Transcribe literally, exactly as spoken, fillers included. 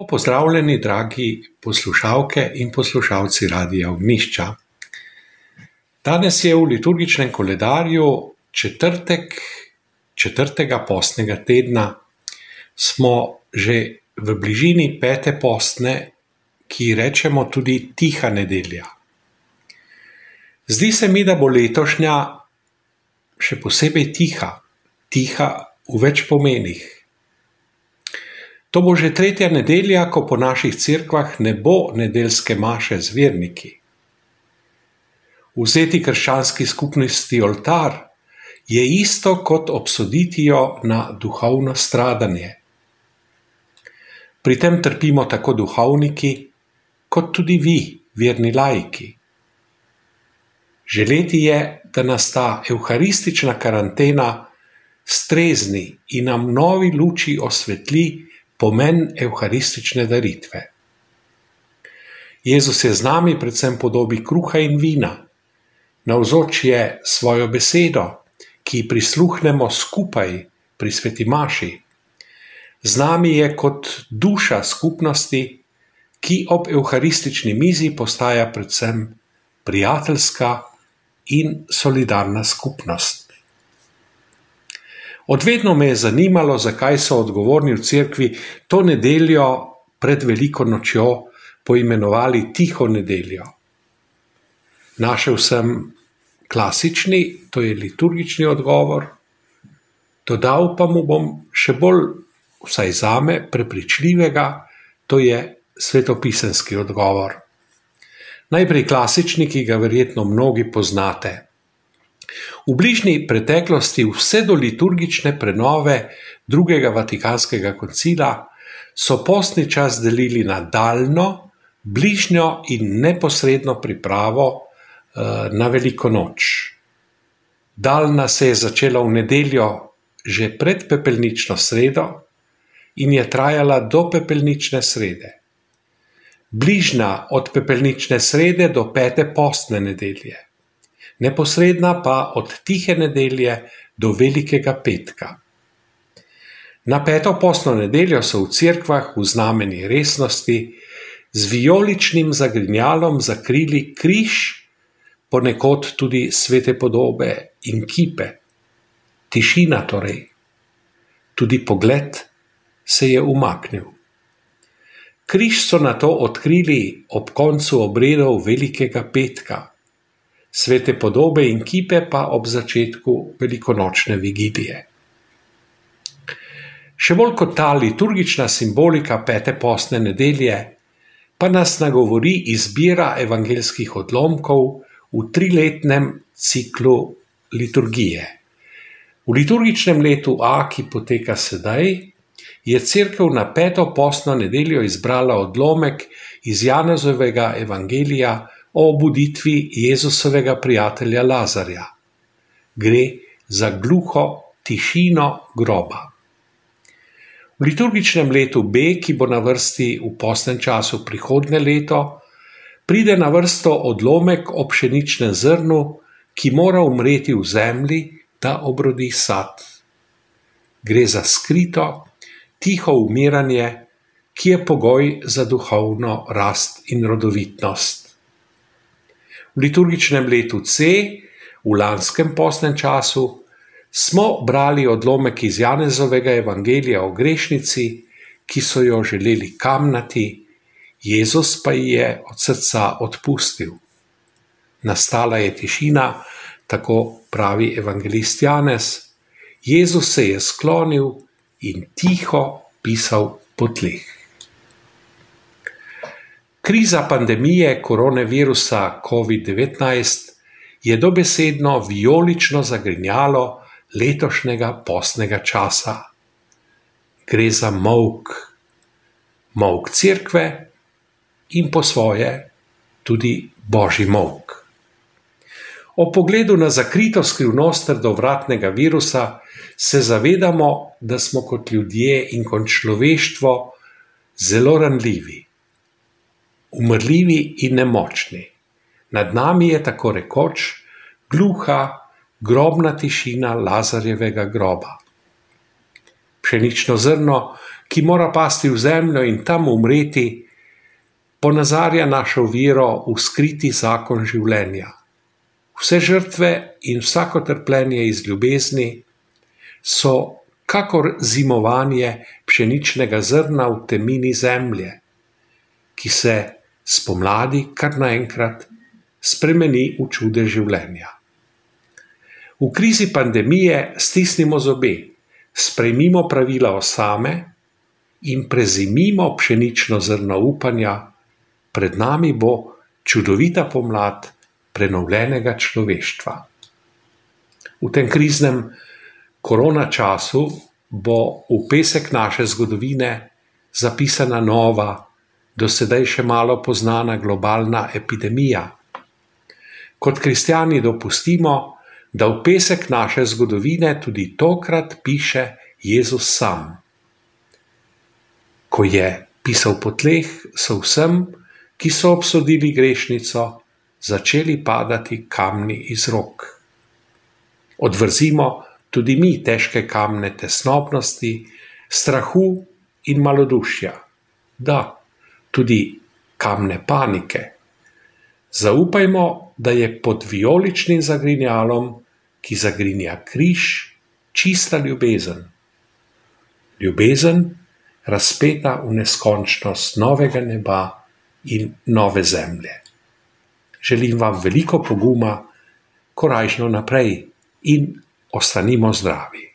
Pozdravljeni, dragi poslušalke in poslušalci Radia Ognjišča. Danes je v liturgičnem koledarju četrtek, četrtega postnega tedna. Smo že v bližini pete postne, ki rečemo tudi tiha nedelja. Zdi se mi, da bo letošnja še posebej tiha, tiha v več pomenih. To bo že tretja nedelja, ko po naših cerkvah ne bo nedeljske maše z verniki. Vzeti krščanski skupnosti oltar je isto kot obsoditi jo na duhovno stradanje. Pri tem trpimo tako duhovniki, kot tudi vi, verni laiki. Želeti je, da nas ta evharistična karantena strezni in nam novi luči osvetli pomen evharistične daritve. Jezus je z nami predvsem v podobi kruha in vina. Navzoč je svojo besedo, ki prisluhnemo skupaj pri sveti maši. Z nami je kot duša skupnosti, ki ob evharistični mizi postaja predvsem prijateljska in solidarna skupnost. Odvedno me je zanimalo, zakaj so odgovorni v cerkvi to nedeljo pred veliko nočjo poimenovali tiho nedeljo. Našel sem klasični, to je liturgični odgovor, dodal pa mu bom še bolj, vsaj zame, prepričljivega, to je svetopisemski odgovor. Najprej klasični, ki ga verjetno mnogi poznate. V bližnji preteklosti vse do liturgične prenove drugega Vatikanskega koncila so postni čas delili na daljno, bližnjo in neposredno pripravo na veliko noč. Daljna se je začela v nedeljo že pred pepelnično sredo in je trajala do pepelnične srede. Bližnja od pepelnične srede do pete postne nedelje. Neposredna pa od tihe nedelje do velikega petka. Na peto postno nedeljo so v cerkvah v znamenju resnosti z vijoličnim zagrinjalom zakrili križ, ponekod tudi svete podobe in kipe. Tišina torej. Tudi pogled se je umaknil. Križ so nato odkrili ob koncu obredov velikega petka. Svete podobe in kipe pa ob začetku velikonočne vigilije. Še bolj kot ta liturgična simbolika pete postne nedelje, pa nas nagovori izbira evangeljskih odlomkov v triletnem ciklu liturgije. V liturgičnem letu A, ki poteka sedaj, je cerkev na peto postno nedeljo izbrala odlomek iz Janezovega evangelija o obuditvi Jezusovega prijatelja Lazarja. Gre za gluho tišino groba. V liturgičnem letu B, ki bo na vrsti v postnem času prihodnje leto, pride na vrsto odlomek o pšeničnem zrnu, ki mora umreti v zemlji, da obrodi sad. Gre za skrito, tiho umiranje, ki je pogoj za duhovno rast in rodovitnost. V liturgičnem letu C, v lanskem postnem času, smo brali odlomek iz Janezovega evangelija o grešnici, ki so jo želeli kamnati, Jezus pa ji je od srca odpustil. Nastala je tišina, tako pravi evangelist Janez. Jezus se je sklonil in tiho pisal po tleh. Kriza pandemije koronavirusa covid devetnajst je dobesedno vijolično zagrinjalo letošnjega postnega časa. Gre za molk. Molk cerkve in po svoje tudi božji molk. Ob pogledu na zakrito skrivnost trdovratnega virusa se zavedamo, da smo kot ljudje in kot človeštvo zelo ranljivi. Umrljivi in nemočni. Nad nami je tako rekoč gluha, grobna tišina Lazarjevega groba. Pšenično zrno, ki mora pasti v zemljo in tam umreti, ponazarja našo vero v skriti zakon življenja. Vse žrtve in vsako trpljenje iz ljubezni so kakor zimovanje pšeničnega zrna v temini zemlje, ki se spomladi kar naenkrat spremeni v čude življenja. V krizi pandemije stisnimo zobe, sprejmimo pravila osame in prezimimo pšenično zrno upanja, pred nami bo čudovita pomlad prenovljenega človeštva. V tem kriznem korona času bo v pesek naše zgodovine zapisana nova, do sedaj še malo poznana globalna epidemija. Kot kristjani dopustimo, da v pesek naše zgodovine tudi tokrat piše Jezus sam. Ko je pisal po tleh, so vsem, ki so obsodili grešnico, začeli padati kamni iz rok. Odvrzimo tudi mi težke kamne tesnobnosti, strahu in malodušja. Da, tudi kamne panike. Zaupajmo, da je pod vijoličnim zagrinjalom, ki zagrinja križ, čista ljubezen. Ljubezen, razpeta v neskončnost novega neba in nove zemlje. Želim vam veliko poguma, korajžno naprej in ostanimo zdravi.